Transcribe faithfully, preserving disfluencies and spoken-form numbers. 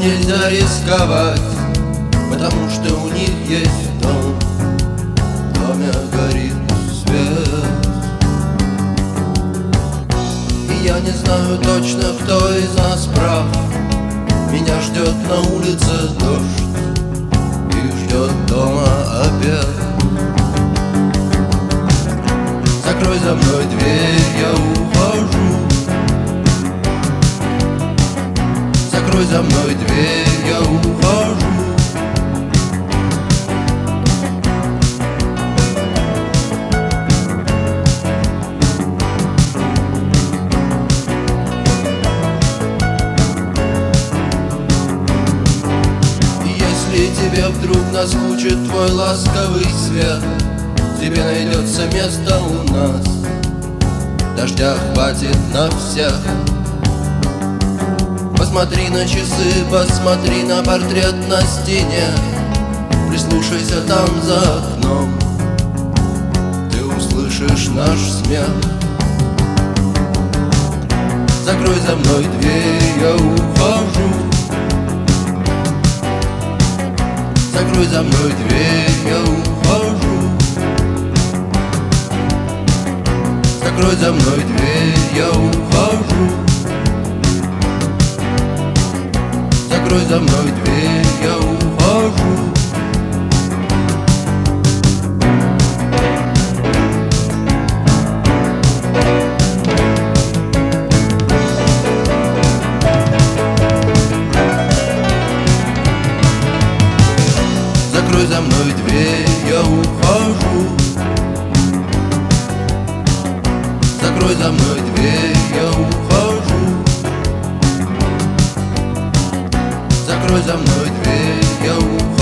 нельзя рисковать, потому что у них есть дом. В доме горит свет. И я не знаю точно, кто из нас прав. Меня ждет на улице дождь и ждет дома обед. Закрой за мной дверь, я ухожу. Закрой за мной дверь, я ухожу. Если тебе вдруг наскучит твой ласковый свет, тебе найдется место у нас. Дождя хватит на всех. Посмотри на часы, посмотри на портрет на стене. Прислушайся там за окном, ты услышишь наш смех. Закрой за мной дверь, я ухожу. Закрой за мной дверь, я ухожу. Закрой за мной дверь, я ухожу. Закрой за мной дверь, я ухожу. Закрой за мной дверь, я ухожу. Закрой за мной дверь, я ухожу. Закрой за мной дверь, я ухожу.